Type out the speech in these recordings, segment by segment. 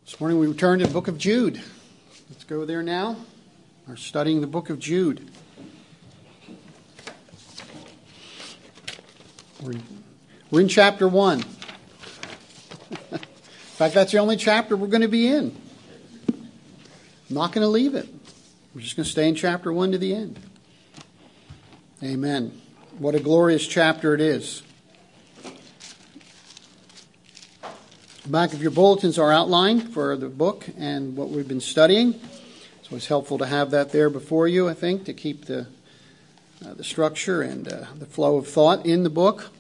This morning we return to the book of Jude. Let's go there now. We're studying the book of Jude. We're in chapter 1. In fact, that's the only chapter we're going to be in. I'm not going to leave it. We're just going to stay in chapter 1 to the end. Amen. What a glorious chapter it is. Back of your bulletins are outlined for the book and what we've been studying. So it's helpful to have that there before you, I think, to keep the structure and the flow of thought in the book.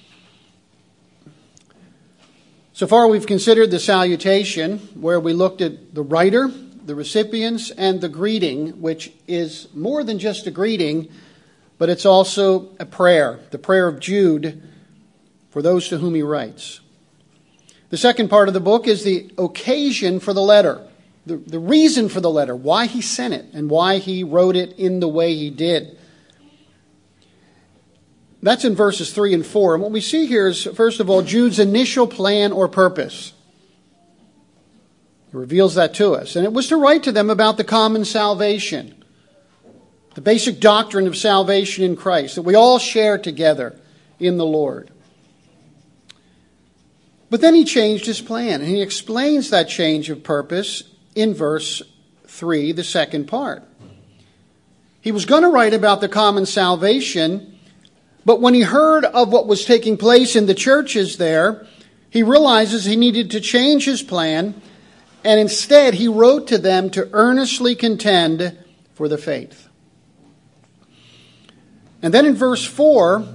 So far we've considered the salutation, where we looked at the writer, the recipients, and the greeting, which is more than just a greeting, but it's also a prayer, the prayer of Jude for those to whom he writes. The second part of the book is the occasion for the letter, the reason for the letter, why he sent it and why he wrote it in the way he did. That's in verses 3 and 4. And what we see here is, first of all, Jude's initial plan or purpose. He reveals that to us. And it was to write to them about the common salvation, the basic doctrine of salvation in Christ, that we all share together in the Lord. But then he changed his plan, and he explains that change of purpose in verse 3, the second part. He was going to write about the common salvation, but when he heard of what was taking place in the churches there, he realizes he needed to change his plan, and instead he wrote to them to earnestly contend for the faith. And then in verse 4,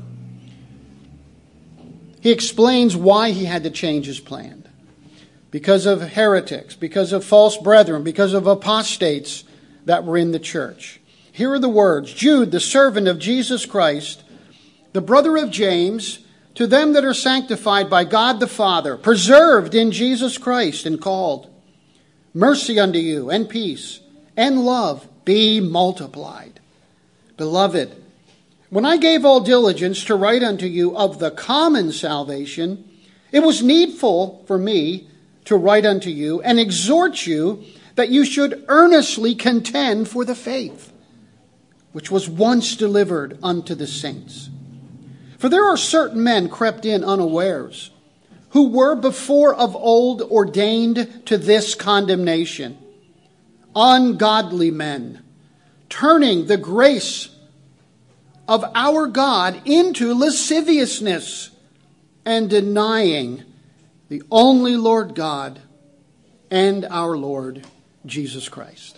he explains why he had to change his plan. Because of heretics, because of false brethren, because of apostates that were in the church. Here are the words: Jude, the servant of Jesus Christ, the brother of James, to them that are sanctified by God the Father, preserved in Jesus Christ and called. Mercy unto you, and peace, and love be multiplied. Beloved, when I gave all diligence to write unto you of the common salvation, it was needful for me to write unto you and exhort you that you should earnestly contend for the faith, which was once delivered unto the saints. For there are certain men crept in unawares, who were before of old ordained to this condemnation, ungodly men, turning the grace of our God into lasciviousness, and denying the only Lord God and our Lord Jesus Christ.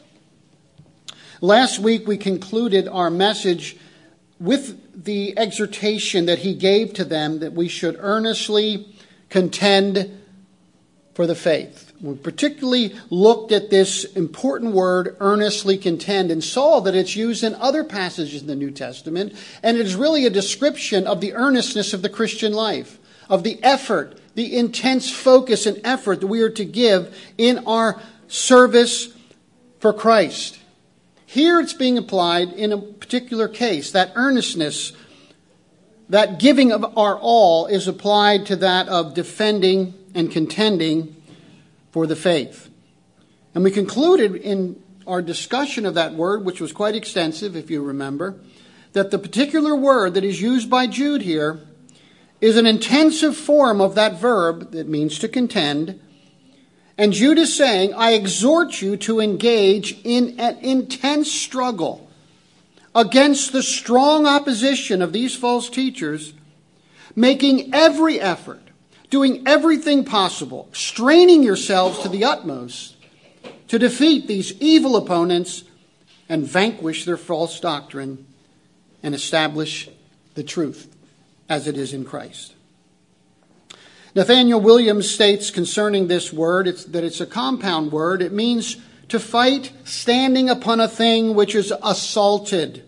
Last week we concluded our message with the exhortation that he gave to them that we should earnestly contend for the faith. We particularly looked at this important word, earnestly contend, and saw that it's used in other passages in the New Testament, and it is really a description of the earnestness of the Christian life, of the effort, the intense focus and effort that we are to give in our service for Christ. Here it's being applied in a particular case. That earnestness, that giving of our all, is applied to that of defending and contending for the faith. And we concluded in our discussion of that word, which was quite extensive, if you remember, that the particular word that is used by Jude here is an intensive form of that verb that means to contend. And Jude is saying, I exhort you to engage in an intense struggle against the strong opposition of these false teachers, making every effort, doing everything possible, straining yourselves to the utmost to defeat these evil opponents and vanquish their false doctrine and establish the truth as it is in Christ. Nathaniel Williams states concerning this word that it's a compound word. It means to fight standing upon a thing which is assaulted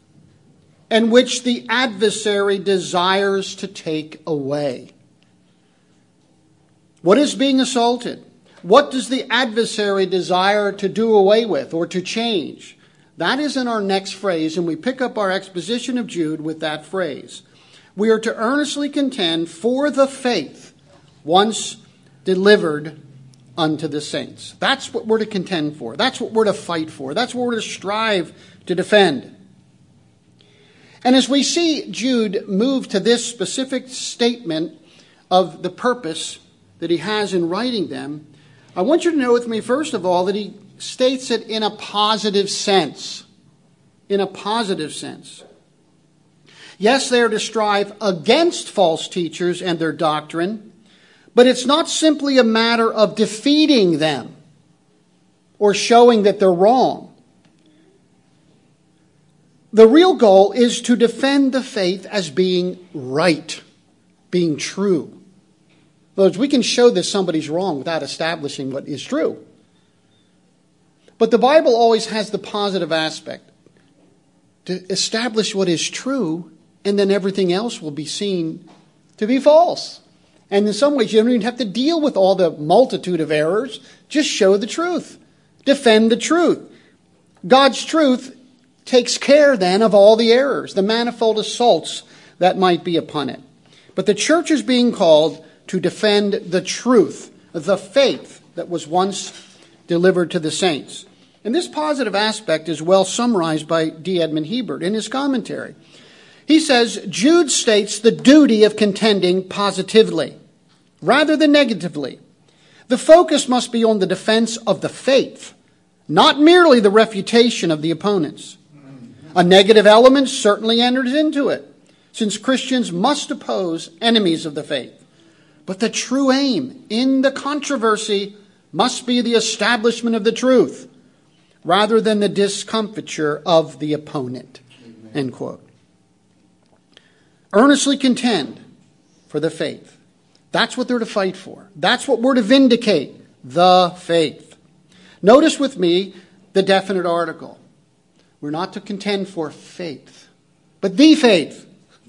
and which the adversary desires to take away. What is being assaulted? What does the adversary desire to do away with or to change? That is in our next phrase, and we pick up our exposition of Jude with that phrase. We are to earnestly contend for the faith once delivered unto the saints. That's what we're to contend for. That's what we're to fight for. That's what we're to strive to defend. And as we see Jude move to this specific statement of the purpose that he has in writing them, I want you to know with me, first of all, that he states it in a positive sense. In a positive sense. Yes, they are to strive against false teachers and their doctrine, but it's not simply a matter of defeating them or showing that they're wrong. The real goal is to defend the faith as being right, being true. In other words, we can show that somebody's wrong without establishing what is true. But the Bible always has the positive aspect. To establish what is true, and then everything else will be seen to be false. And in some ways, you don't even have to deal with all the multitude of errors. Just show the truth. Defend the truth. God's truth takes care then of all the errors, the manifold assaults that might be upon it. But the church is being called to defend the truth, the faith that was once delivered to the saints. And this positive aspect is well summarized by D. Edmond Hebert in his commentary. He says, Jude states the duty of contending positively, rather than negatively. The focus must be on the defense of the faith, not merely the refutation of the opponents. A negative element certainly enters into it, since Christians must oppose enemies of the faith. But the true aim in the controversy must be the establishment of the truth, rather than the discomfiture of the opponent. Amen. End quote. Earnestly contend for the faith. That's what they're to fight for. That's what we're to vindicate, the faith. Notice with me the definite article. We're not to contend for faith, but the faith.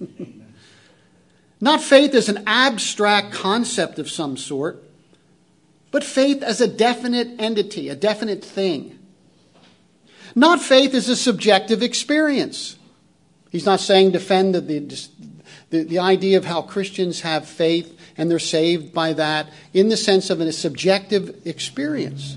Not faith as an abstract concept of some sort, but faith as a definite entity, a definite thing. Not faith as a subjective experience. He's not saying defend the idea of how Christians have faith and they're saved by that in the sense of a subjective experience.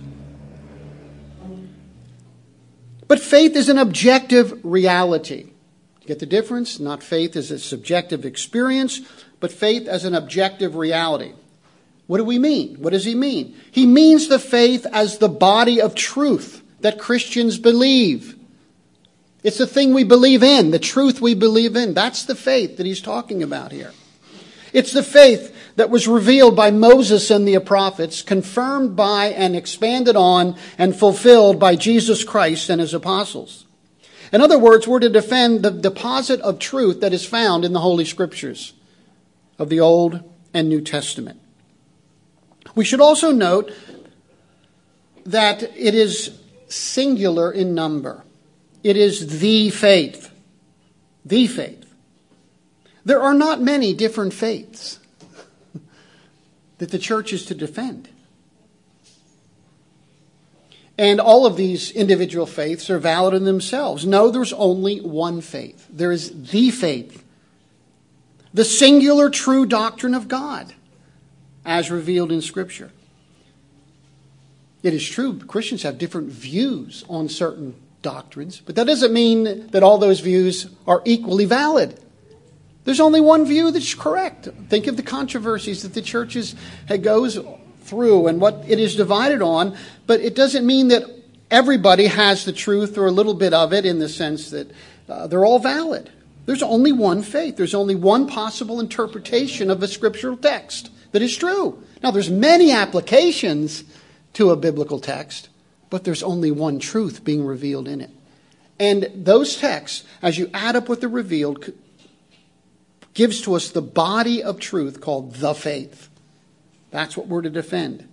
But faith is an objective reality. You get the difference? Not faith as a subjective experience, but faith as an objective reality. What do we mean? What does he mean? He means the faith as the body of truth that Christians believe. It's the thing we believe in, the truth we believe in. That's the faith that he's talking about here. It's the faith that was revealed by Moses and the prophets, confirmed by and expanded on and fulfilled by Jesus Christ and his apostles. In other words, we're to defend the deposit of truth that is found in the Holy Scriptures of the Old and New Testament. We should also note that it is singular in number. It is the faith. The faith. There are not many different faiths that the church is to defend. And all of these individual faiths are valid in themselves. No, there's only one faith. There is the faith. The singular true doctrine of God, as revealed in Scripture. It is true, Christians have different views on certain doctrines, but that doesn't mean that all those views are equally valid. There's only one view that's correct. Think of the controversies that the church goes through and what it is divided on, but it doesn't mean that everybody has the truth or a little bit of it in the sense that they're all valid. There's only one faith. There's only one possible interpretation of a scriptural text that is true. Now, there's many applications to a biblical text, but there's only one truth being revealed in it. And those texts, as you add up what they're revealed, gives to us the body of truth called the faith. That's what we're to defend.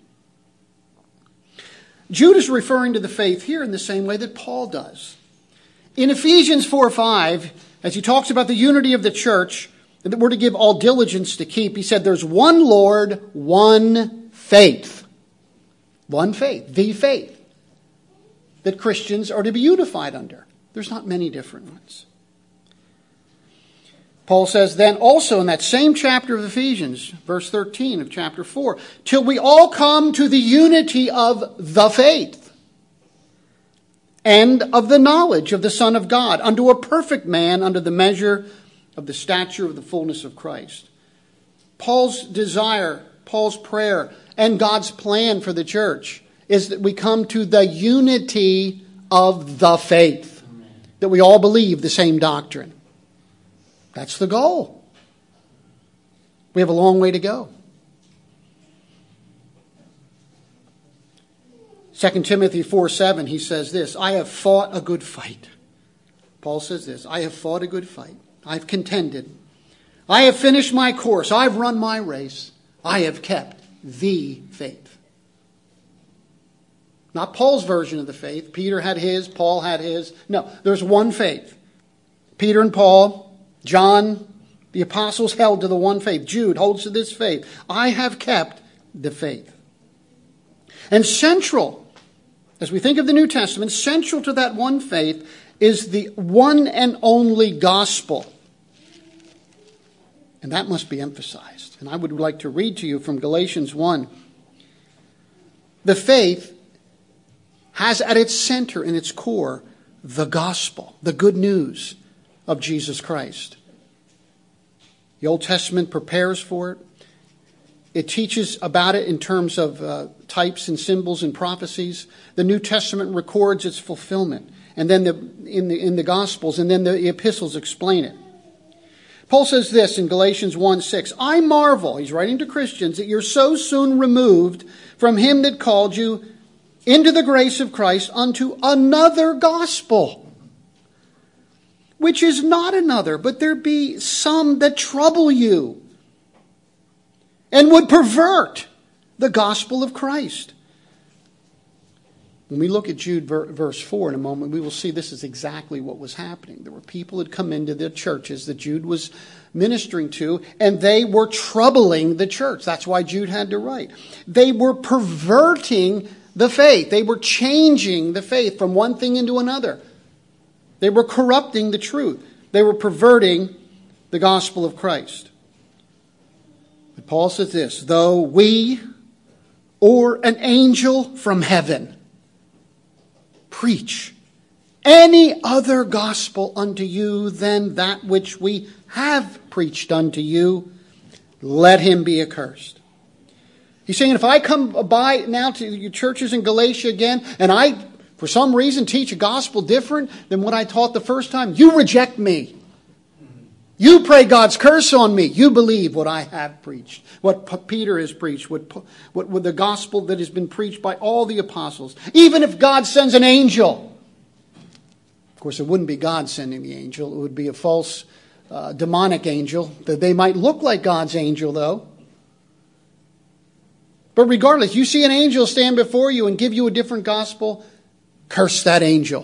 Jude is referring to the faith here in the same way that Paul does. In Ephesians 4:5, as he talks about the unity of the church, and that we're to give all diligence to keep, he said there's one Lord, one faith. One faith, the faith that Christians are to be unified under. There's not many different ones. Paul says then also in that same chapter of Ephesians, verse 13 of chapter 4, till we all come to the unity of the faith and of the knowledge of the Son of God, unto a perfect man, under the measure of the stature of the fullness of Christ. Paul's desire, Paul's prayer, and God's plan for the church is that we come to the unity of the faith, that we all believe the same doctrine. That's the goal. We have a long way to go. 2 Timothy 4:7, he says this, I have fought a good fight. Paul says this, I have fought a good fight. I've contended. I have finished my course. I've run my race. I have kept the faith. Not Paul's version of the faith. Peter had his, Paul had his. No, there's one faith. Peter and Paul, John, the apostles held to the one faith. Jude holds to this faith. I have kept the faith. And central, as we think of the New Testament, central to that one faith is the one and only gospel. And that must be emphasized. And I would like to read to you from Galatians 1. The faith has at its center, in its core, the gospel, the good news of Jesus Christ. The Old Testament prepares for it. It teaches about it in terms of types and symbols and prophecies. The New Testament records its fulfillment. And then in the Gospels, and then the epistles explain it. Paul says this in Galatians 1:6, I marvel, he's writing to Christians, that you're so soon removed from him that called you into the grace of Christ unto another gospel, which is not another, but there be some that trouble you and would pervert the gospel of Christ. When we look at Jude verse 4 in a moment, we will see this is exactly what was happening. There were people that come into the churches that Jude was ministering to, and they were troubling the church. That's why Jude had to write. They were perverting the faith. They were changing the faith from one thing into another. They were corrupting the truth. They were perverting the gospel of Christ. But Paul says this, though we or an angel from heaven preach any other gospel unto you than that which we have preached unto you, let him be accursed. He's saying, if I come by now to your churches in Galatia again, and I, for some reason, teach a gospel different than what I taught the first time, you reject me. You pray God's curse on me. You believe what I have preached, what Peter has preached, what the gospel that has been preached by all the apostles. Even if God sends an angel. Of course, it wouldn't be God sending the angel. It would be a false demonic angel. That they might look like God's angel, though. But regardless, you see an angel stand before you and give you a different gospel, curse that angel.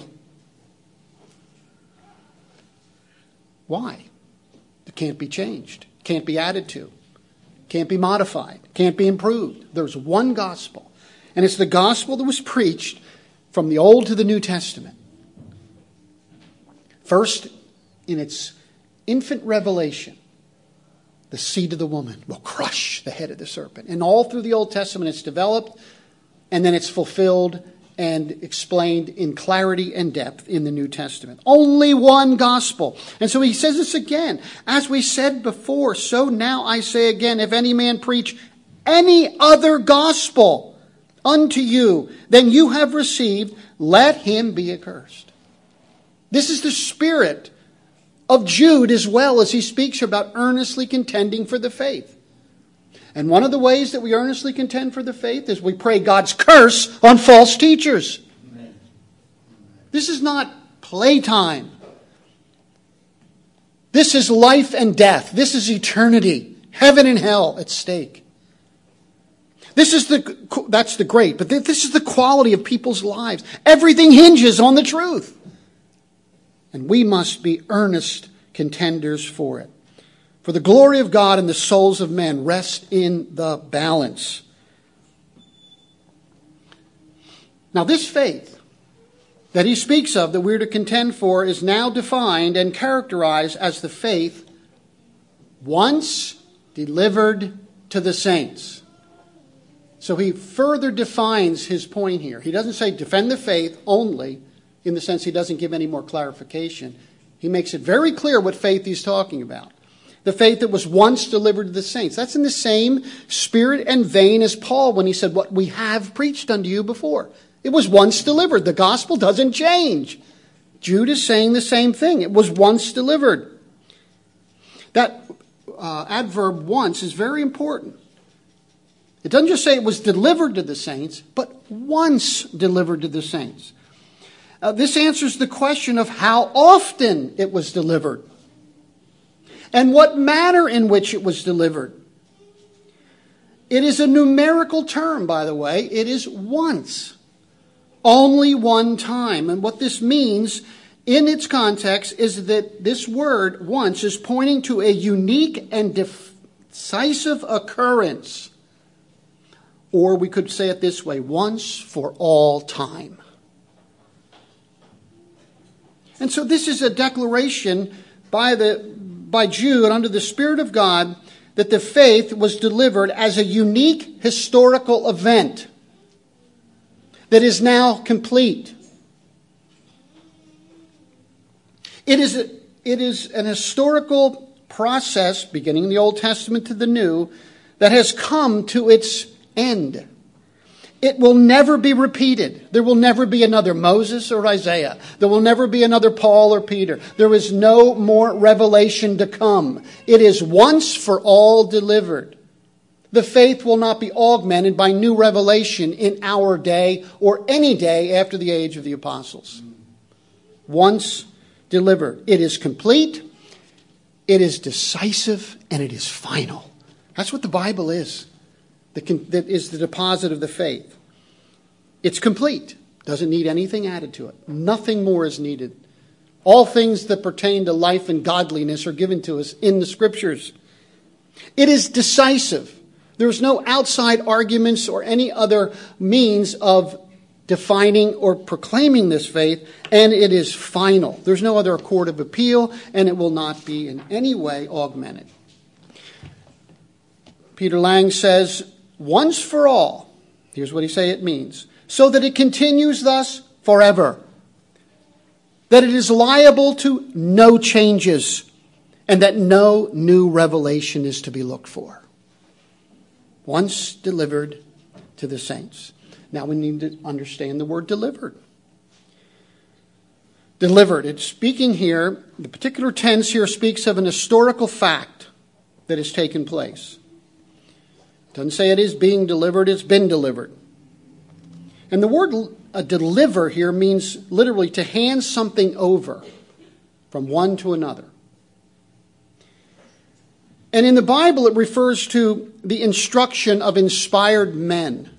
Why? It can't be changed. Can't be added to. Can't be modified. Can't be improved. There's one gospel. And it's the gospel that was preached from the Old to the New Testament. First, in its infant revelation, the seed of the woman will crush the head of the serpent. And all through the Old Testament it's developed, and then it's fulfilled and explained in clarity and depth in the New Testament. Only one gospel. And so he says this again. As we said before, so now I say again, if any man preach any other gospel unto you than you have received, let him be accursed. This is the spirit of Jude as well, as he speaks about earnestly contending for the faith. And one of the ways that we earnestly contend for the faith is we pray God's curse on false teachers. Amen. This is not playtime. This is life and death. This is eternity. Heaven and hell at stake. That's the great, but this is the quality of people's lives. Everything hinges on the truth. And we must be earnest contenders for it. For the glory of God and the souls of men rest in the balance. Now this faith that he speaks of that we're to contend for is now defined and characterized as the faith once delivered to the saints. So he further defines his point here. He doesn't say defend the faith only, in the sense he doesn't give any more clarification. He makes it very clear what faith he's talking about. The faith that was once delivered to the saints. That's in the same spirit and vein as Paul when he said, what we have preached unto you before. It was once delivered. The gospel doesn't change. Jude is saying the same thing. It was once delivered. That adverb once is very important. It doesn't just say it was delivered to the saints, but once delivered to the saints. This answers the question of how often it was delivered and what manner in which it was delivered. It is a numerical term, by the way. It is once. Only one time. And what this means in its context is that this word once is pointing to a unique and decisive occurrence. Or we could say it this way, once for all time. And so this is a declaration by Jude under the Spirit of God that the faith was delivered as a unique historical event that is now complete. It is an historical process, beginning in the Old Testament to the New, that has come to its end. It will never be repeated. There will never be another Moses or Isaiah. There will never be another Paul or Peter. There is no more revelation to come. It is once for all delivered. The faith will not be augmented by new revelation in our day or any day after the age of the apostles. Once delivered. It is complete, it is decisive, and it is final. That's what the Bible is. That is the deposit of the faith. It's complete. Doesn't need anything added to it. Nothing more is needed. All things that pertain to life and godliness are given to us in the Scriptures. It is decisive. There's no outside arguments or any other means of defining or proclaiming this faith, and it is final. There's no other court of appeal, and it will not be in any way augmented. Peter Lang says, once for all, here's what he say it means, so that it continues thus forever, that it is liable to no changes, and that no new revelation is to be looked for. Once delivered to the saints. Now we need to understand the word delivered. Delivered. It's speaking here, the particular tense here speaks of an historical fact that has taken place. It doesn't say it is being delivered, it's been delivered. And the word deliver here means literally to hand something over from one to another. And in the Bible, it refers to the instruction of inspired men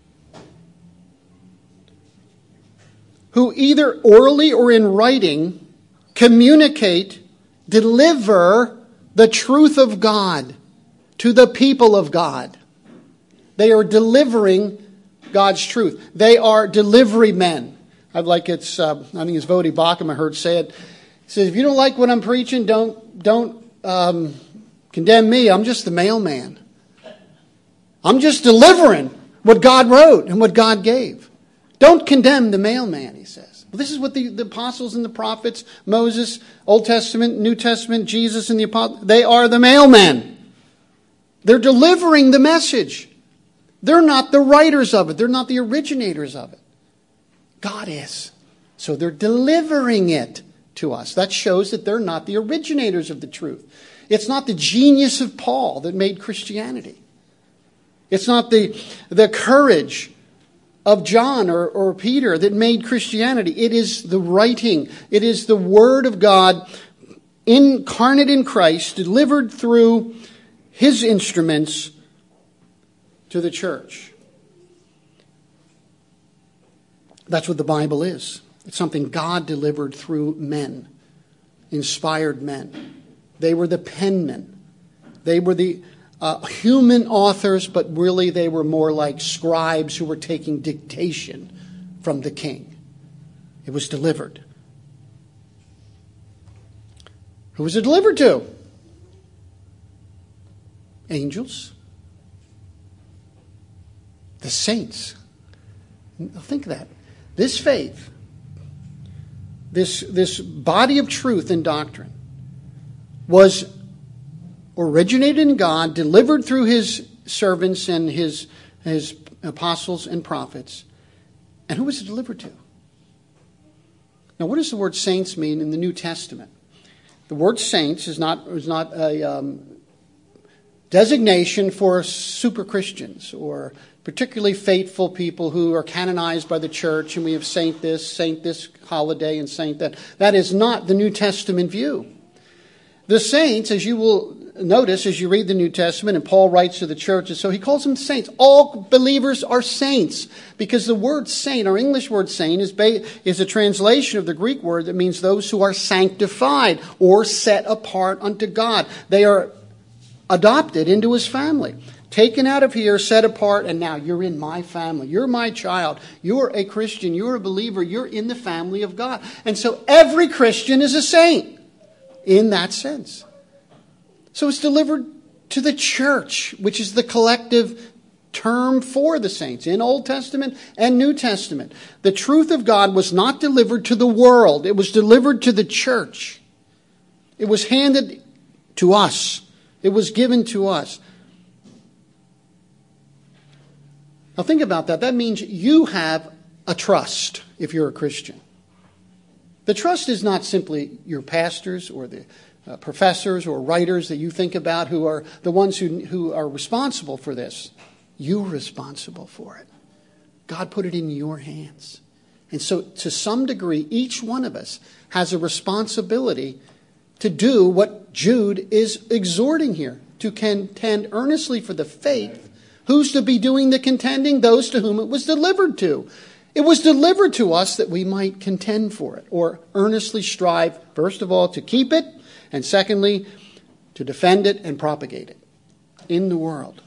who either orally or in writing communicate, deliver the truth of God to the people of God. They are delivering God's truth. They are delivery men. I think it's Vodi Bakum I heard say it. He says, if you don't like what I'm preaching, don't condemn me. I'm just the mailman. I'm just delivering what God wrote and what God gave. Don't condemn the mailman, he says. Well, this is what the apostles and the prophets, Moses, Old Testament, New Testament, Jesus and the apostles, they are the mailmen. They're delivering the message. They're not the writers of it. They're not the originators of it. God is. So they're delivering it to us. That shows that they're not the originators of the truth. It's not the genius of Paul that made Christianity. It's not the courage of John or Peter that made Christianity. It is the writing. It is the Word of God incarnate in Christ, delivered through His instruments to the church. That's what the Bible is. It's something God delivered through men, inspired men. They were the penmen. They were the human authors, but really they were more like scribes who were taking dictation from the king. It was delivered. Who was it delivered to? Angels. The saints. Now think of that. This faith, this body of truth and doctrine was originated in God, delivered through his servants and his apostles and prophets. And who was it delivered to? Now, what does the word saints mean in the New Testament? The word saints is not a designation for super Christians or particularly faithful people who are canonized by the church, and we have saint this holiday, and saint that. That is not the New Testament view. The saints, as you will notice as you read the New Testament, and Paul writes to the churches, so he calls them saints. All believers are saints, because the word saint, our English word saint, is a translation of the Greek word that means those who are sanctified or set apart unto God. They are adopted into his family. Taken out of here, set apart, and now you're in my family. You're my child. You're a Christian. You're a believer. You're in the family of God. And so every Christian is a saint in that sense. So it's delivered to the church, which is the collective term for the saints in Old Testament and New Testament. The truth of God was not delivered to the world. It was delivered to the church. It was handed to us. It was given to us. Now think about that. That means you have a trust if you're a Christian. The trust is not simply your pastors or the professors or writers that you think about who are the ones who are responsible for this. You're responsible for it. God put it in your hands. And so to some degree, each one of us has a responsibility to do what Jude is exhorting here, to contend earnestly for the faith. Who's to be doing the contending? Those to whom it was delivered to. It was delivered to us that we might contend for it, or earnestly strive, first of all, to keep it, and secondly, to defend it and propagate it in the world.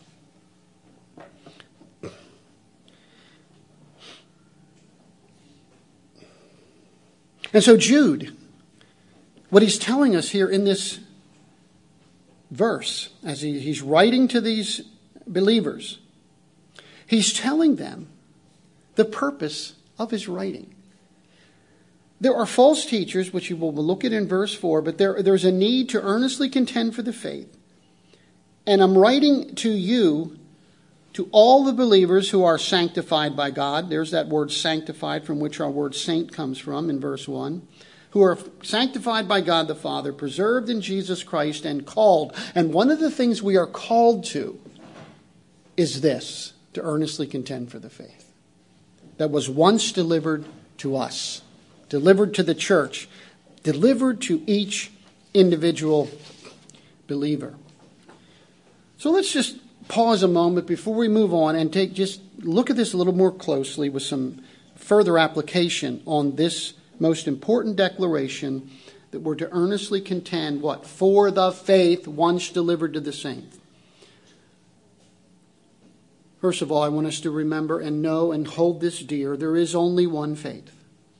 And so Jude, what he's telling us here in this verse, as he's writing to these believers, he's telling them the purpose of his writing. There are false teachers, which you will look at in verse 4, but there's a need to earnestly contend for the faith. And I'm writing to you, to all the believers who are sanctified by God. There's that word sanctified from which our word saint comes from in verse 1. Who are sanctified by God the Father, preserved in Jesus Christ, and called. And one of the things we are called to is this, to earnestly contend for the faith that was once delivered to us, delivered to the church, delivered to each individual believer. So let's just pause a moment before we move on and just look at this a little more closely with some further application on this most important declaration that we're to earnestly contend, what? For the faith once delivered to the saints. First of all, I want us to remember and know and hold this dear. There is only one faith.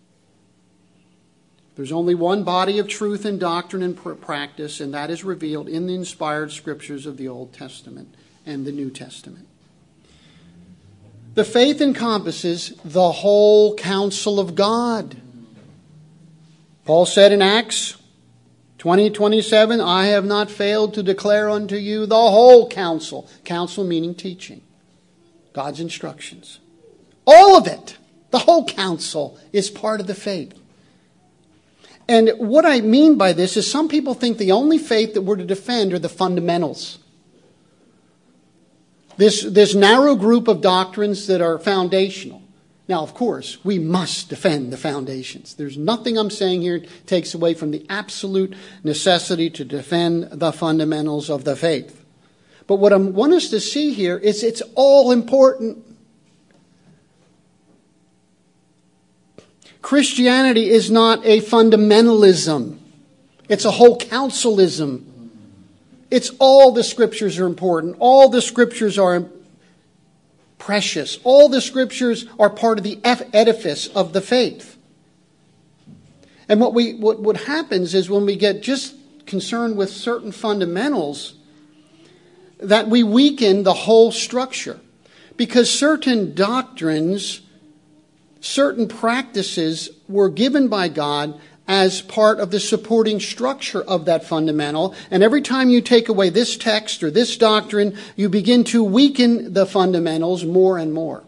There's only one body of truth and doctrine and practice, and that is revealed in the inspired scriptures of the Old Testament and the New Testament. The faith encompasses the whole counsel of God. Paul said in Acts 20:27, I have not failed to declare unto you the whole counsel. Counsel meaning teaching. God's instructions. All of it, the whole counsel, is part of the faith. And what I mean by this is some people think the only faith that we're to defend are the fundamentals. This narrow group of doctrines that are foundational. Now, of course, we must defend the foundations. There's nothing I'm saying here takes away from the absolute necessity to defend the fundamentals of the faith. But what I want us to see here is it's all important. Christianity is not a fundamentalism. It's a whole counsalism. It's all the scriptures are important. All the scriptures are precious. All the scriptures are part of the edifice of the faith. And what happens is when we get just concerned with certain fundamentals, that we weaken the whole structure. Because certain doctrines, certain practices were given by God as part of the supporting structure of that fundamental. And every time you take away this text or this doctrine, you begin to weaken the fundamentals more and more.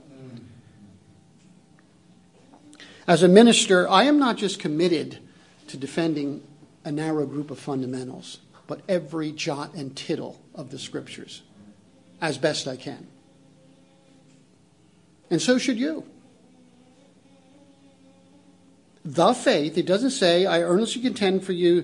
As a minister, I am not just committed to defending a narrow group of fundamentals, but every jot and tittle of the Scriptures, as best I can. And so should you. The faith, it doesn't say, I earnestly contend for you,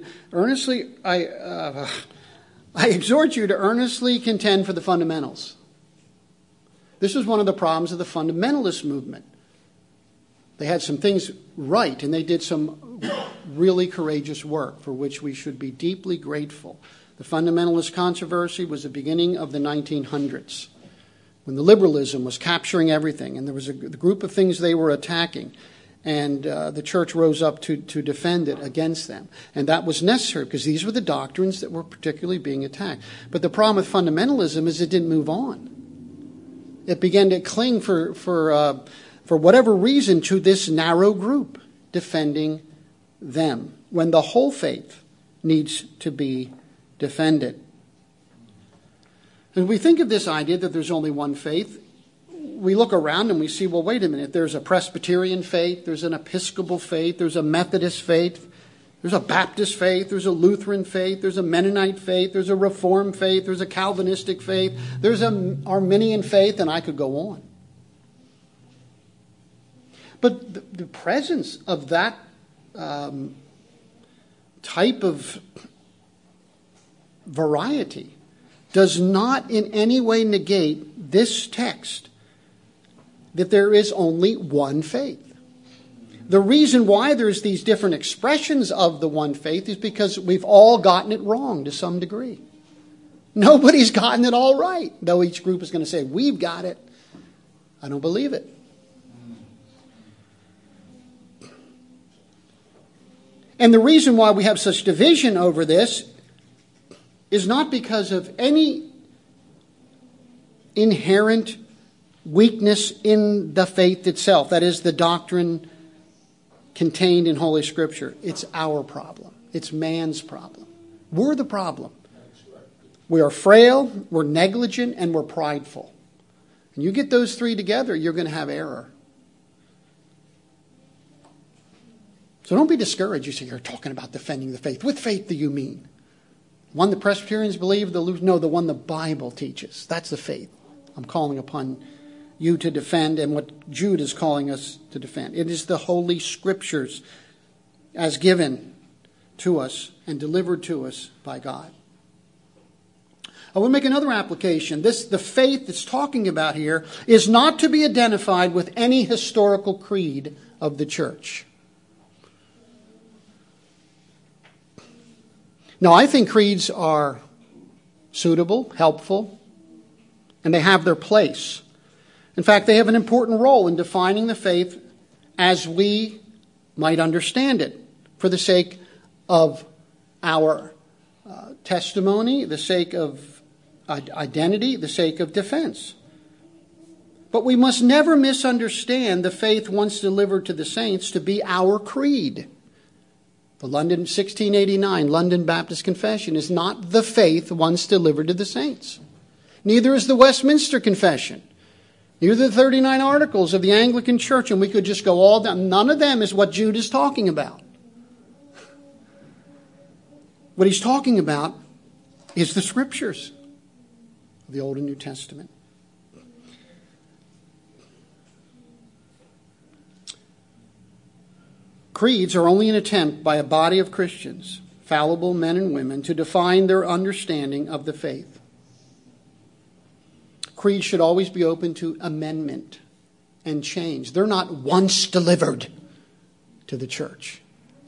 I exhort you to earnestly contend for the fundamentals. This is one of the problems of the fundamentalist movement. They had some things right, and they did some really courageous work for which we should be deeply grateful. The fundamentalist controversy was the beginning of the 1900s, when the liberalism was capturing everything, and there was a group of things they were attacking, and the church rose up to defend it against them. And that was necessary, because these were the doctrines that were particularly being attacked. But the problem with fundamentalism is it didn't move on. It began to cling for whatever reason to this narrow group, defending them, when the whole faith needs to be defended. And we think of this idea that there's only one faith. We look around and we see, well, wait a minute, there's a Presbyterian faith, there's an Episcopal faith, there's a Methodist faith, there's a Baptist faith, there's a Lutheran faith, there's a Mennonite faith, there's a Reformed faith, there's a Calvinistic faith, there's an Arminian faith, and I could go on. But the presence of that type of variety does not in any way negate this text that there is only one faith. The reason why there's these different expressions of the one faith is because we've all gotten it wrong to some degree. Nobody's gotten it all right, though each group is going to say, we've got it. I don't believe it. And the reason why we have such division over this is not because of any inherent weakness in the faith itself. That is, the doctrine contained in Holy Scripture. It's our problem. It's man's problem. We're the problem. We are frail, we're negligent, and we're prideful. And you get those three together, you're going to have error. So don't be discouraged. You say, you're talking about defending the faith. What faith do you mean? One the Presbyterians believe? The one the Bible teaches. That's the faith I'm calling upon you to defend, and what Jude is calling us to defend. It is the Holy Scriptures as given to us and delivered to us by God. I will make another application. The faith that's talking about here is not to be identified with any historical creed of the church. Now, I think creeds are suitable, helpful, and they have their place. In fact, they have an important role in defining the faith as we might understand it, for the sake of our testimony, the sake of identity, the sake of defense. But we must never misunderstand the faith once delivered to the saints to be our creed. The 1689 London Baptist Confession is not the faith once delivered to the saints. Neither is the Westminster Confession. Neither the 39 Articles of the Anglican Church, and we could just go all down. None of them is what Jude is talking about. What he's talking about is the Scriptures of the Old and New Testament. Creeds are only an attempt by a body of Christians, fallible men and women, to define their understanding of the faith. Creeds should always be open to amendment and change. They're not once delivered to the church.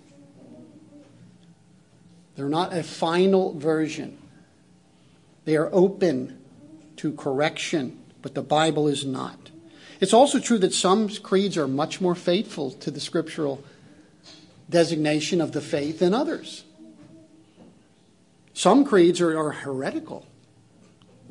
They're not a final version. They are open to correction, but the Bible is not. It's also true that some creeds are much more faithful to the scriptural designation of the faith than others. Some creeds are heretical.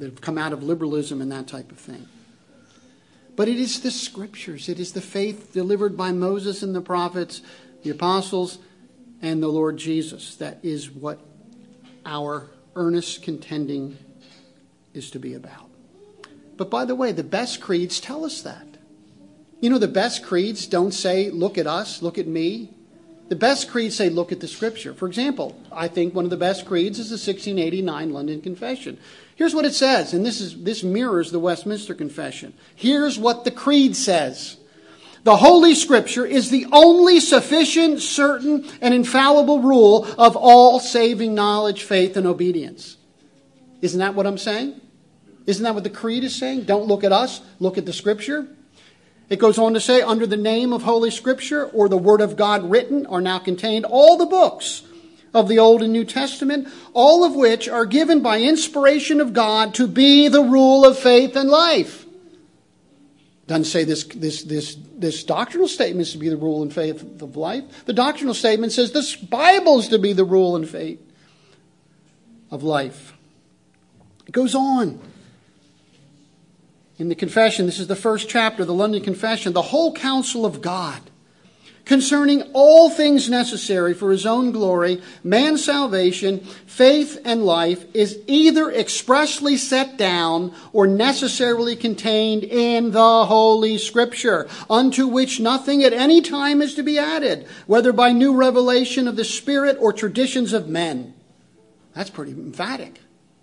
that have come out of liberalism and that type of thing. But it is the Scriptures. It is the faith delivered by Moses and the prophets, the apostles, and the Lord Jesus. That is what our earnest contending is to be about. But by the way, the best creeds tell us that. You know, the best creeds don't say, look at us, look at me. The best creeds say, look at the Scripture. For example, I think one of the best creeds is the 1689 London Confession. Here's what it says, and this mirrors the Westminster Confession. Here's what the creed says. The Holy Scripture is the only sufficient, certain, and infallible rule of all saving knowledge, faith, and obedience. Isn't that what I'm saying? Isn't that what the creed is saying? Don't look at us, look at the Scripture. It goes on to say, under the name of Holy Scripture, or the Word of God written, are now contained all the books of the Old and New Testament, all of which are given by inspiration of God to be the rule of faith and life. Doesn't say this doctrinal statement is to be the rule and faith of life. The doctrinal statement says this Bible is to be the rule and faith of life. It goes on. In the confession, this is the first chapter of the London Confession, the whole counsel of God concerning all things necessary for his own glory, man's salvation, faith, and life is either expressly set down or necessarily contained in the Holy Scripture, unto which nothing at any time is to be added, whether by new revelation of the Spirit or traditions of men. That's pretty emphatic.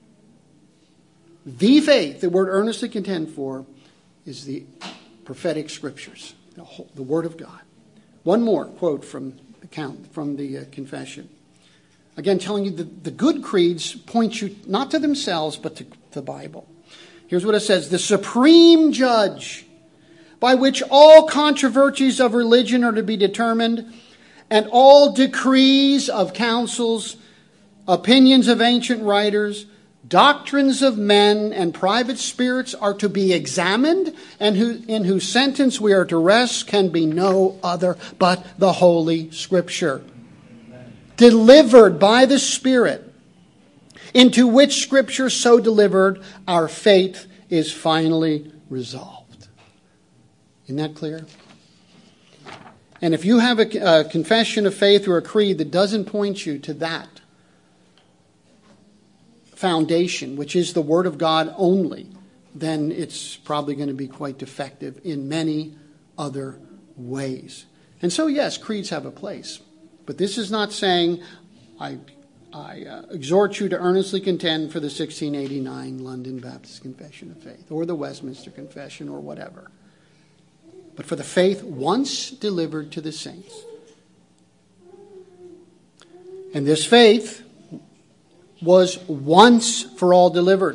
The faith that we're earnestly contend for is the prophetic Scriptures, the Word of God. One more quote from the confession. Again, telling you the good creeds point you not to themselves, but to the Bible. Here's what it says. The supreme judge by which all controversies of religion are to be determined, and all decrees of councils, opinions of ancient writers, doctrines of men and private spirits are to be examined, and in whose sentence we are to rest can be no other but the Holy Scripture. Amen. Delivered by the Spirit, into which Scripture so delivered, our faith is finally resolved. Isn't that clear? And if you have a confession of faith or a creed that doesn't point you to that foundation, which is the Word of God only, then it's probably going to be quite defective in many other ways. And so, yes, creeds have a place. But this is not saying, I exhort you to earnestly contend for the 1689 London Baptist Confession of Faith, or the Westminster Confession, or whatever. But for the faith once delivered to the saints. And this faith was once for all delivered.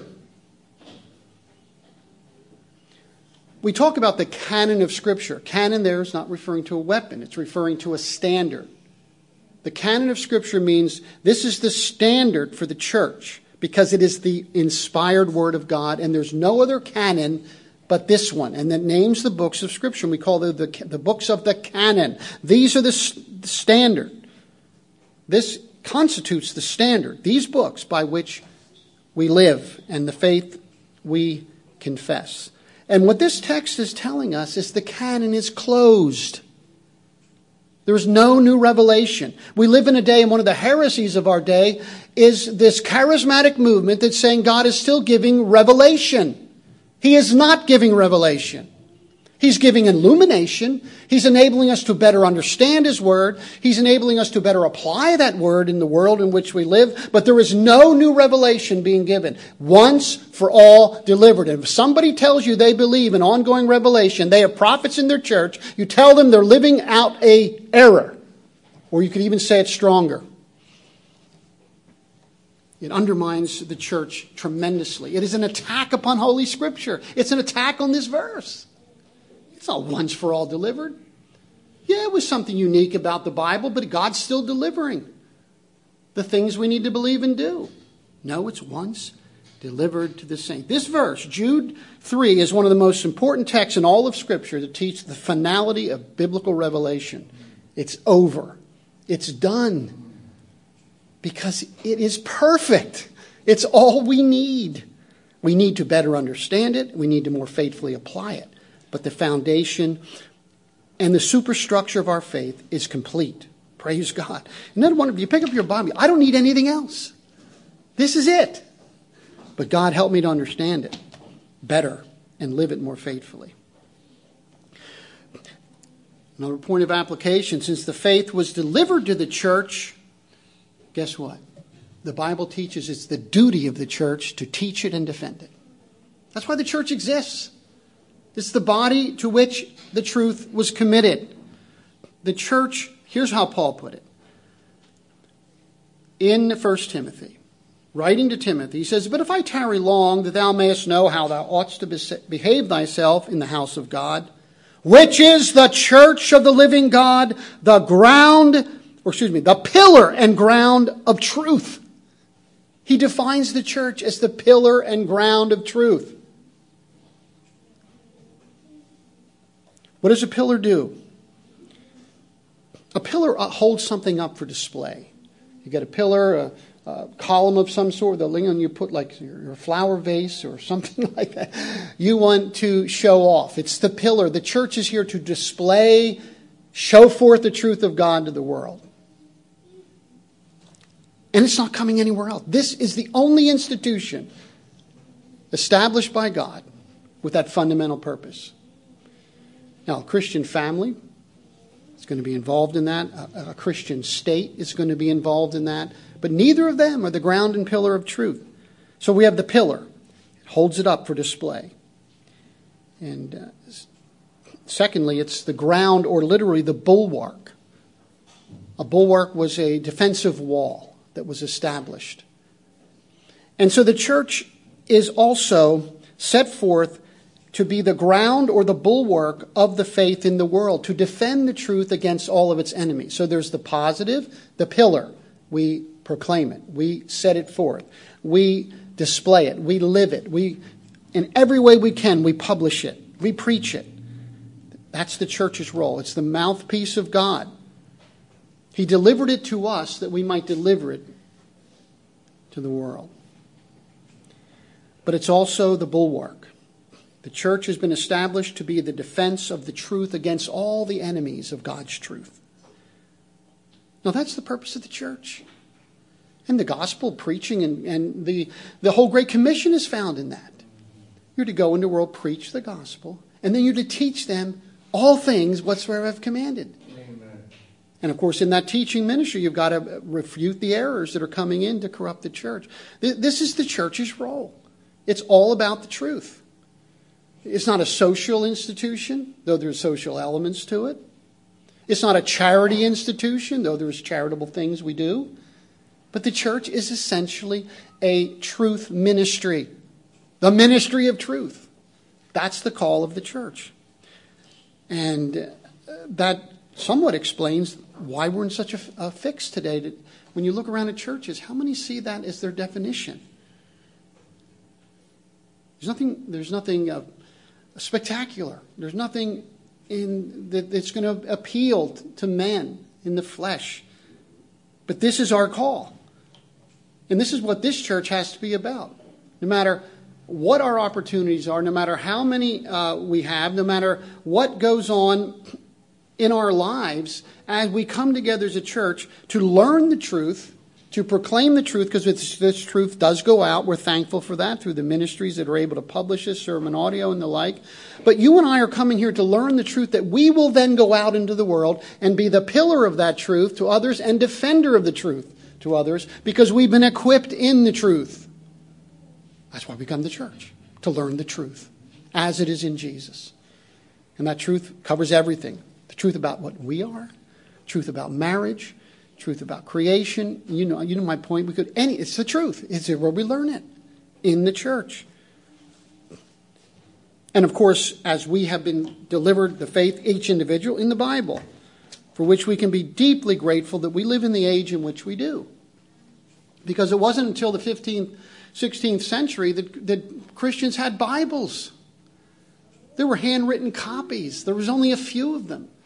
We talk about the canon of Scripture. Canon there is not referring to a weapon. It's referring to a standard. The canon of Scripture means this is the standard for the church because it is the inspired Word of God, and there's no other canon but this one. And that names the books of Scripture. We call them the books of the canon. These are the standard. This constitutes the standard, these books by which we live and the faith we confess. And what this text is telling us is the canon is closed. There is no new revelation. We live in a day, and one of the heresies of our day is this charismatic movement that's saying God is still giving revelation. He is not giving revelation. He's giving illumination. He's enabling us to better understand His Word. He's enabling us to better apply that Word in the world in which we live. But there is no new revelation being given. Once for all delivered. And if somebody tells you they believe in ongoing revelation, they have prophets in their church, you tell them they're living out an error. Or you could even say it stronger. It undermines the church tremendously. It is an attack upon Holy Scripture. It's an attack on this verse. It's not once for all delivered. Yeah, it was something unique about the Bible, but God's still delivering the things we need to believe and do. No, it's once delivered to the saint. This verse, Jude 3, is one of the most important texts in all of Scripture to teach the finality of biblical revelation. It's over. It's done. Because it is perfect. It's all we need. We need to better understand it. We need to more faithfully apply it. But the foundation and the superstructure of our faith is complete. Praise God. Another one, if you pick up your Bible, I don't need anything else. This is it. But God help me to understand it better and live it more faithfully. Another point of application, since the faith was delivered to the church, guess what? The Bible teaches it's the duty of the church to teach it and defend it. That's why the church exists. It's the body to which the truth was committed. The church, here's how Paul put it. In 1 Timothy, writing to Timothy, he says, "But if I tarry long, that thou mayest know how thou oughtest to behave thyself in the house of God, which is the church of the living God, the pillar and ground of truth." He defines the church as the pillar and ground of truth. What does a pillar do? A pillar holds something up for display. You get a pillar, a column of some sort, the linen you put like your flower vase or something like that. You want to show off. It's the pillar. The church is here to display, show forth the truth of God to the world. And it's not coming anywhere else. This is the only institution established by God with that fundamental purpose. Now, a Christian family is going to be involved in that. A Christian state is going to be involved in that. But neither of them are the ground and pillar of truth. So we have the pillar. It holds it up for display. And secondly, it's the ground, or literally the bulwark. A bulwark was a defensive wall that was established. And so the church is also set forth to be the ground or the bulwark of the faith in the world, to defend the truth against all of its enemies. So there's the positive, the pillar. We proclaim it. We set it forth. We display it. We live it. In every way we can, we publish it. We preach it. That's the church's role. It's the mouthpiece of God. He delivered it to us that we might deliver it to the world. But it's also the bulwark. The church has been established to be the defense of the truth against all the enemies of God's truth. Now that's the purpose of the church. And the gospel preaching and the whole Great Commission is found in that. You're to go into the world, preach the gospel, and then you're to teach them all things whatsoever I've commanded. Amen. And of course, in that teaching ministry, you've got to refute the errors that are coming in to corrupt the church. This is the church's role. It's all about the truth. It's not a social institution, though there's social elements to it. It's not a charity institution, though there's charitable things we do. But the church is essentially a truth ministry. The ministry of truth. That's the call of the church. And that somewhat explains why we're in such a fix today. When you look around at churches, how many see that as their definition? There's nothing spectacular. There's nothing that's going to appeal to men in the flesh. But this is our call. And this is what this church has to be about. No matter what our opportunities are, no matter how many we have, no matter what goes on in our lives, as we come together as a church to learn the truth, to proclaim the truth, because this truth does go out. We're thankful for that through the ministries that are able to publish this, sermon audio and the like. But you and I are coming here to learn the truth that we will then go out into the world and be the pillar of that truth to others and defender of the truth to others, because we've been equipped in the truth. That's why we come to church, to learn the truth as it is in Jesus. And that truth covers everything. The truth about what we are, truth about marriage, truth about creation. You know my point. It's the truth. It's where we learn it, in the church. And of course, as we have been delivered the faith, each individual, in the Bible, for which we can be deeply grateful that we live in the age in which we do. Because it wasn't until the 15th, 16th century that Christians had Bibles. There were handwritten copies. There was only a few of them.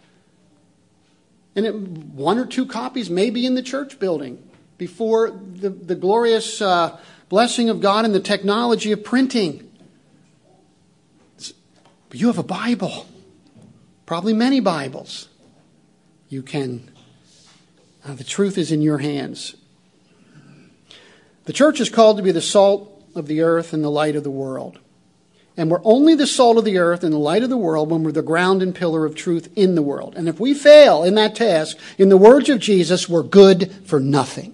And one or two copies maybe in the church building before the glorious blessing of God in the technology of printing. But you have a Bible, probably many Bibles. You can, the truth is in your hands. The church is called to be the salt of the earth and the light of the world. And we're only the salt of the earth and the light of the world when we're the ground and pillar of truth in the world. And if we fail in that task, in the words of Jesus, we're good for nothing.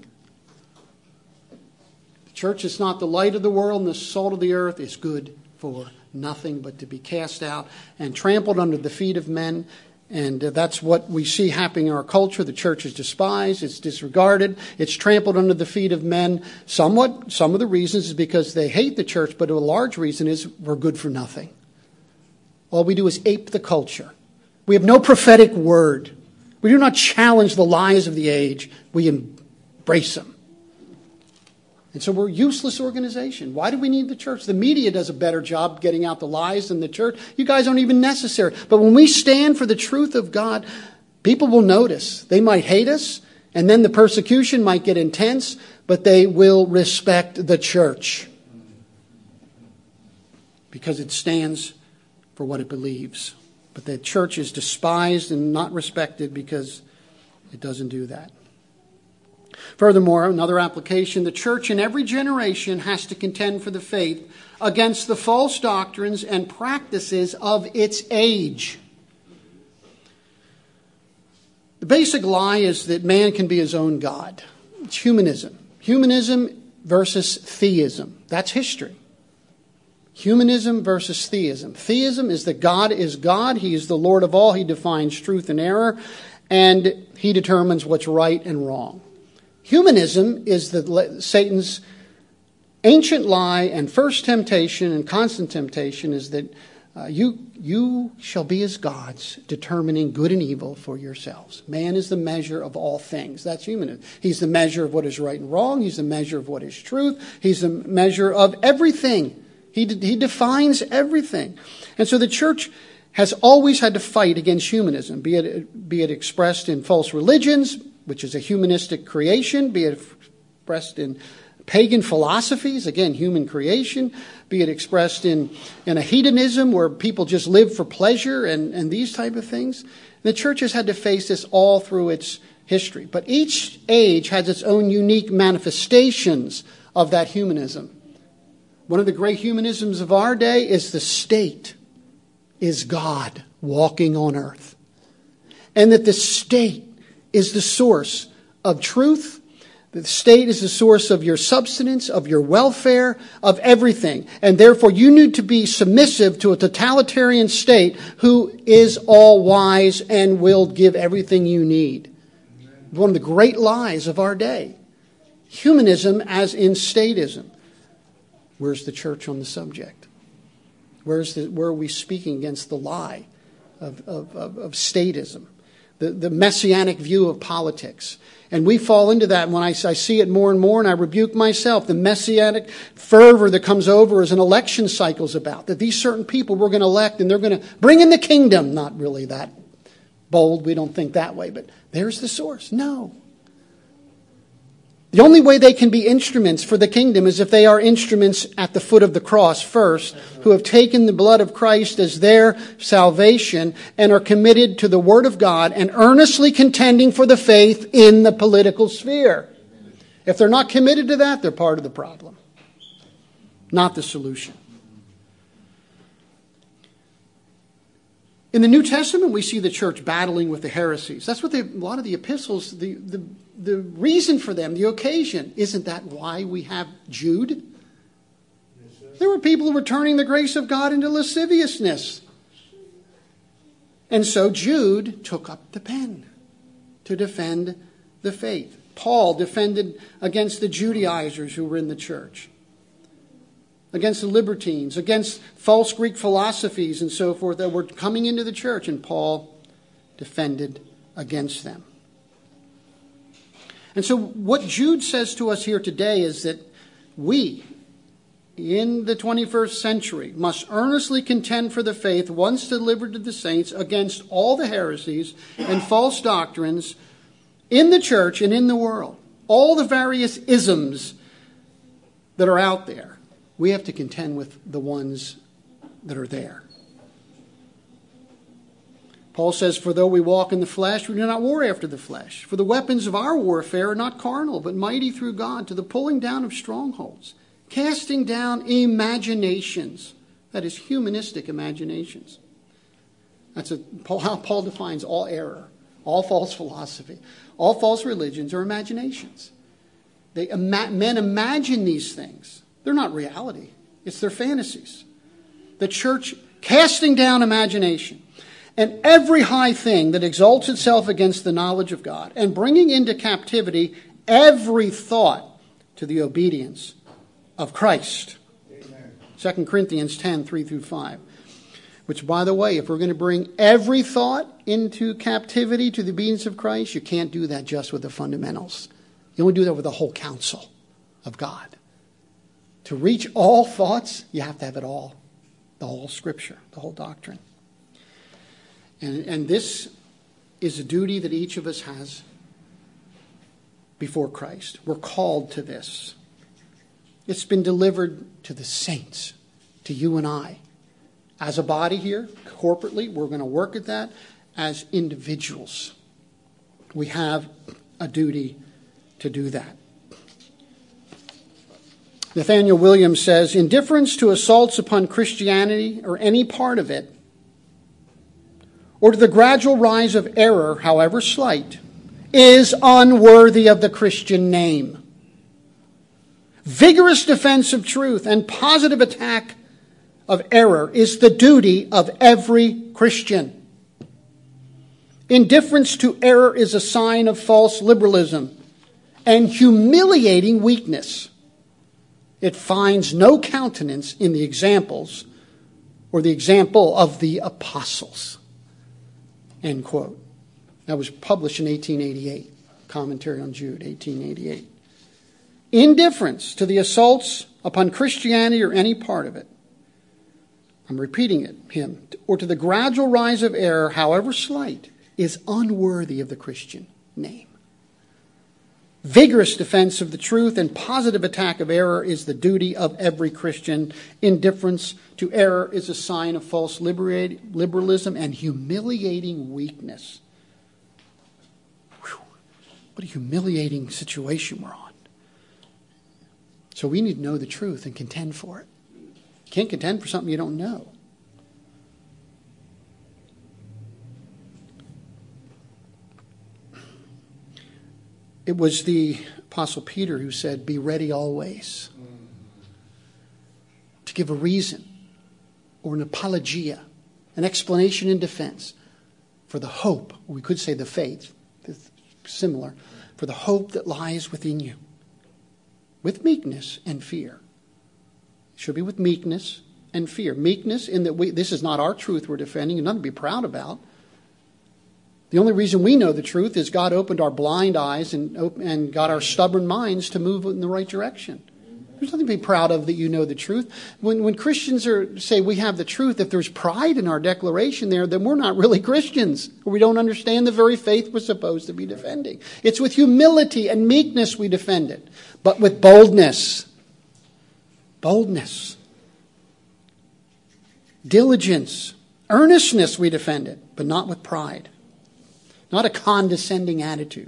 The church is not the light of the world, and the salt of the earth is good for nothing but to be cast out and trampled under the feet of men. And that's what we see happening in our culture. The church is despised, it's disregarded, it's trampled under the feet of men. Some of the reasons is because they hate the church, but a large reason is we're good for nothing. All we do is ape the culture. We have no prophetic word. We do not challenge the lies of the age. We embrace them. And so we're a useless organization. Why do we need the church? The media does a better job getting out the lies than the church. You guys aren't even necessary. But when we stand for the truth of God, people will notice. They might hate us, and then the persecution might get intense, but they will respect the church because it stands for what it believes. But the church is despised and not respected because it doesn't do that. Furthermore, another application, the church in every generation has to contend for the faith against the false doctrines and practices of its age. The basic lie is that man can be his own God. It's humanism. Humanism versus theism. That's history. Humanism versus theism. Theism is that God is God. He is the Lord of all. He defines truth and error, and he determines what's right and wrong. Humanism is Satan's ancient lie and first temptation and constant temptation is that you shall be as gods, determining good and evil for yourselves. Man is the measure of all things. That's humanism. He's the measure of what is right and wrong. He's the measure of what is truth. He's the measure of everything. He defines everything. And so the church has always had to fight against humanism, be it expressed in false religions, which is a humanistic creation, be it expressed in pagan philosophies, again, human creation, be it expressed in a hedonism where people just live for pleasure and these type of things. The church has had to face this all through its history. But each age has its own unique manifestations of that humanism. One of the great humanisms of our day is the state is God walking on earth. And that the state is the source of truth. The state is the source of your subsistence, of your welfare, of everything. And therefore you need to be submissive to a totalitarian state who is all wise and will give everything you need. One of the great lies of our day. Humanism as in statism. Where's the church on the subject? Where are we speaking against the lie of statism? The messianic view of politics. And we fall into that when I see it more and more, and I rebuke myself. The messianic fervor that comes over as an election cycle's about. That these certain people we're going to elect and they're going to bring in the kingdom. Not really that bold. We don't think that way. But there's the source. No. The only way they can be instruments for the kingdom is if they are instruments at the foot of the cross first, who have taken the blood of Christ as their salvation and are committed to the Word of God and earnestly contending for the faith in the political sphere. If they're not committed to that, they're part of the problem, not the solution. In the New Testament, we see the church battling with the heresies. That's what a lot of the epistles, the reason for them, the occasion. Isn't that why we have Jude? There were people who were turning the grace of God into lasciviousness. And so Jude took up the pen to defend the faith. Paul defended against the Judaizers who were in the church, against the libertines, against false Greek philosophies and so forth that were coming into the church, and Paul defended against them. And so what Jude says to us here today is that we, in the 21st century, must earnestly contend for the faith once delivered to the saints against all the heresies and false doctrines in the church and in the world. All the various isms that are out there. We have to contend with the ones that are there. Paul says, for though we walk in the flesh, we do not war after the flesh. For the weapons of our warfare are not carnal, but mighty through God to the pulling down of strongholds, casting down imaginations. That is humanistic imaginations. That's how Paul defines all error, all false philosophy, all false religions or imaginations. Men imagine these things. They're not reality. It's their fantasies. The church casting down imagination and every high thing that exalts itself against the knowledge of God, and bringing into captivity every thought to the obedience of Christ. Amen. 2 Corinthians 10, 3 through 5. Which, by the way, if we're going to bring every thought into captivity to the obedience of Christ, you can't do that just with the fundamentals. You only do that with the whole counsel of God. To reach all thoughts, you have to have it all. The whole Scripture, the whole doctrine. And this is a duty that each of us has before Christ. We're called to this. It's been delivered to the saints, to you and I. As a body here, corporately, we're going to work at that. As individuals, we have a duty to do that. Nathaniel Williams says, indifference to assaults upon Christianity or any part of it, or to the gradual rise of error, however slight, is unworthy of the Christian name. Vigorous defense of truth and positive attack of error is the duty of every Christian. Indifference to error is a sign of false liberalism and humiliating weakness. It finds no countenance in the examples or the example of the apostles. End quote. That was published in 1888. Commentary on Jude, 1888. Indifference to the assaults upon Christianity or any part of it, I'm repeating it, or to the gradual rise of error, however slight, is unworthy of the Christian name. Vigorous defense of the truth and positive attack of error is the duty of every Christian. Indifference to error is a sign of false liberalism and humiliating weakness. Whew. What a humiliating situation we're on. So we need to know the truth and contend for it. You can't contend for something you don't know. It was the Apostle Peter who said, be ready always. To give a reason or an apologia, an explanation in defense for the hope, or we could say the faith, similar, for the hope that lies within you. With meekness and fear. It should be with meekness and fear. Meekness in that this is not our truth we're defending, and nothing to be proud about. The only reason we know the truth is God opened our blind eyes and got our stubborn minds to move in the right direction. There's nothing to be proud of that you know the truth. When Christians say we have the truth, if there's pride in our declaration there, then we're not really Christians. Or we don't understand the very faith we're supposed to be defending. It's with humility and meekness we defend it. But with boldness. Boldness. Diligence. Earnestness we defend it, but not with pride. Not a condescending attitude.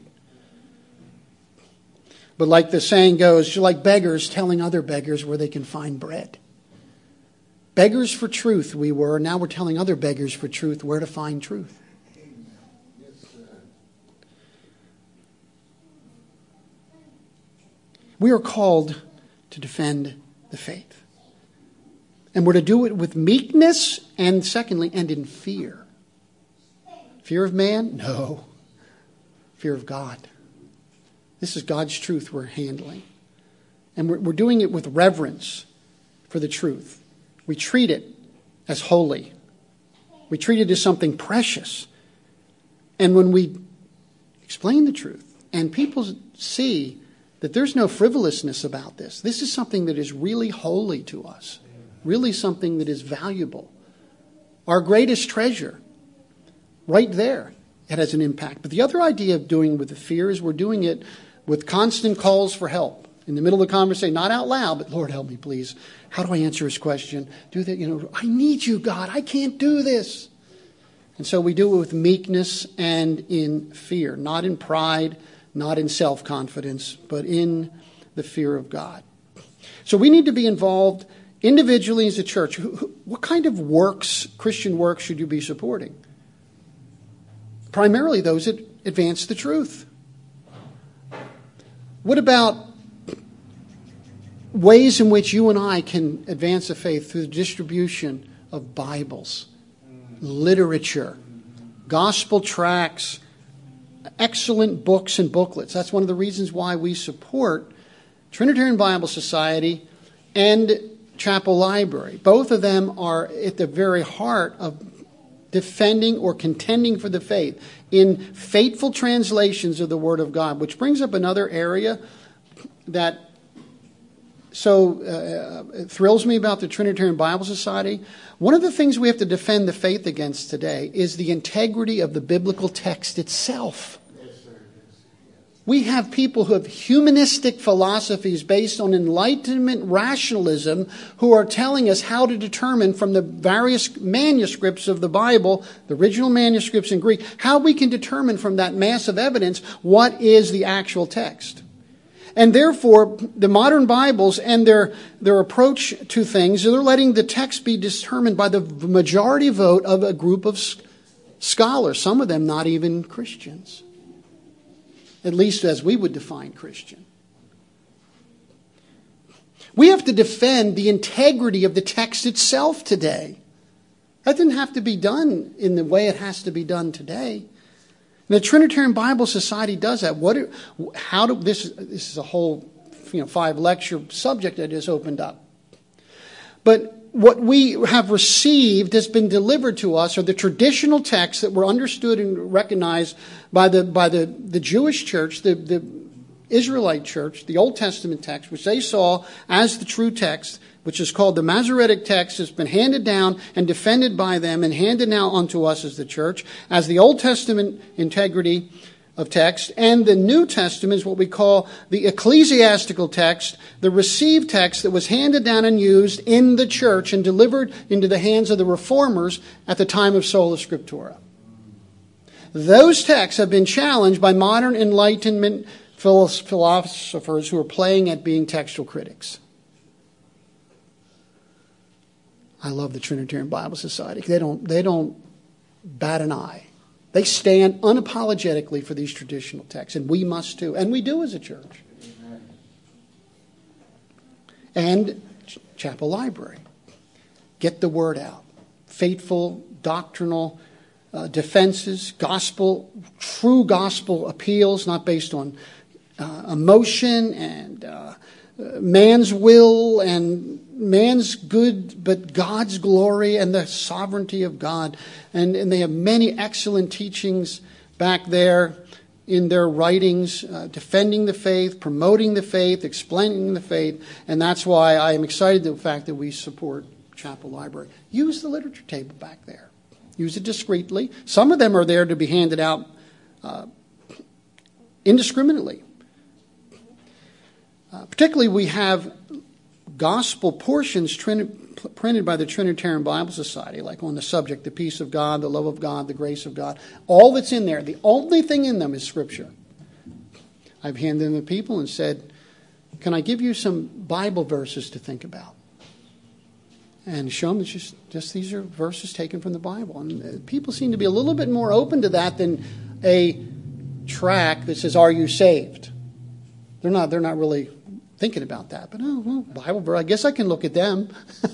But like the saying goes, you're like beggars telling other beggars where they can find bread. Beggars for truth we were, now we're telling other beggars for truth where to find truth. We are called to defend the faith. And we're to do it with meekness and secondly, and in fear. Fear of man? No. Fear of God. This is God's truth we're handling. And we're doing it with reverence for the truth. We treat it as holy. We treat it as something precious. And when we explain the truth and people see that there's no frivolousness about this, this is something that is really holy to us. Really something that is valuable. Our greatest treasure. Right there, it has an impact. But the other idea of doing it with the fear is we're doing it with constant calls for help. In the middle of the conversation, not out loud, but Lord, help me, please. How do I answer his question? Do that, I need you, God. I can't do this. And so we do it with meekness and in fear, not in pride, not in self-confidence, but in the fear of God. So we need to be involved individually as a church. What kind of works, Christian works, should you be supporting? Primarily those that advance the truth. What about ways in which you and I can advance the faith through the distribution of Bibles, literature, gospel tracts, excellent books and booklets? That's one of the reasons why we support Trinitarian Bible Society and Chapel Library. Both of them are at the very heart of defending or contending for the faith in faithful translations of the Word of God, which brings up another area that thrills me about the Trinitarian Bible Society. One of the things we have to defend the faith against today is the integrity of the biblical text itself. We have people who have humanistic philosophies based on Enlightenment rationalism who are telling us how to determine from the various manuscripts of the Bible, the original manuscripts in Greek, how we can determine from that mass of evidence what is the actual text. And therefore, the modern Bibles and their approach to things, they're letting the text be determined by the majority vote of a group of scholars, some of them not even Christians, at least as we would define Christian. We have to defend the integrity of the text itself today. That didn't have to be done in the way it has to be done today. The Trinitarian Bible Society does that. This is a whole 5-lecture subject I just opened up. But what we have received has been delivered to us are the traditional texts that were understood and recognized by the Jewish church, the Israelite church, the Old Testament text, which they saw as the true text, which is called the Masoretic text, has been handed down and defended by them and handed now unto us as the church, as the Old Testament integrity of text, and the New Testament is what we call the ecclesiastical text, the received text that was handed down and used in the church and delivered into the hands of the reformers at the time of Sola Scriptura. Those texts have been challenged by modern Enlightenment philosophers who are playing at being textual critics. I love the Trinitarian Bible Society. They don't bat an eye. They stand unapologetically for these traditional texts, and we must too, and we do as a church. Amen. And Chapel Library. Get the word out. Faithful, doctrinal defenses, true gospel appeals, not based on emotion and man's will and man's good, but God's glory and the sovereignty of God. And they have many excellent teachings back there in their writings, defending the faith, promoting the faith, explaining the faith. And that's why I am excited the fact that we support Chapel Library. Use the literature table back there. Use it discreetly. Some of them are there to be handed out indiscriminately. Particularly, we have gospel portions printed by the Trinitarian Bible Society, like on the subject, the peace of God, the love of God, the grace of God. All that's in there, the only thing in them is Scripture. I've handed them to people and said, can I give you some Bible verses to think about? And show them it's just these are verses taken from the Bible. And people seem to be a little bit more open to that than a tract that says, are you saved? They're not really thinking about that. But, Bible verse, I guess I can look at them.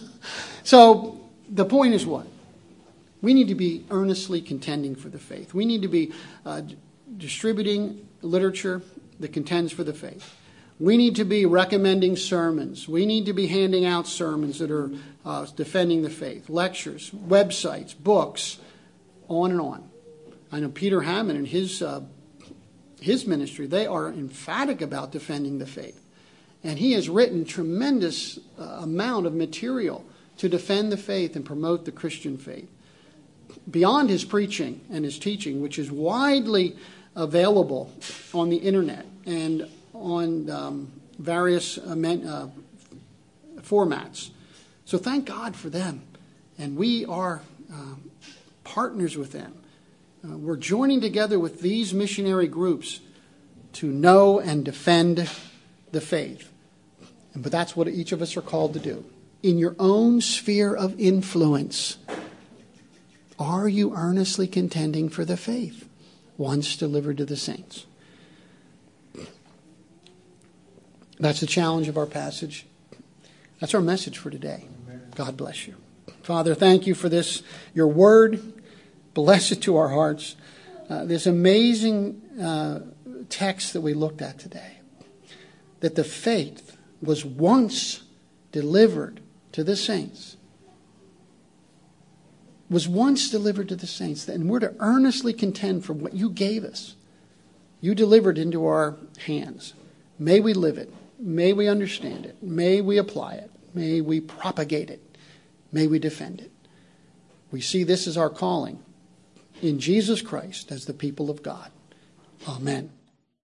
So the point is what? We need to be earnestly contending for the faith. We need to be distributing literature that contends for the faith. We need to be recommending sermons. We need to be handing out sermons that are defending the faith, lectures, websites, books, on and on. I know Peter Hammond and his ministry, they are emphatic about defending the faith. And he has written tremendous amount of material to defend the faith and promote the Christian faith. Beyond his preaching and his teaching, which is widely available on the internet and on various formats. So thank God for them. And we are partners with them. We're joining together with these missionary groups to know and defend the faith. But that's what each of us are called to do. In your own sphere of influence, are you earnestly contending for the faith once delivered to the saints? That's the challenge of our passage. That's our message for today. God bless you. Father, thank you for this, your word. Bless it to our hearts. This amazing text that we looked at today. That the faith was once delivered to the saints. Was once delivered to the saints. And we're to earnestly contend for what you gave us. You delivered into our hands. May we live it. May we understand it. May we apply it. May we propagate it. May we defend it. We see this as our calling in Jesus Christ as the people of God. Amen.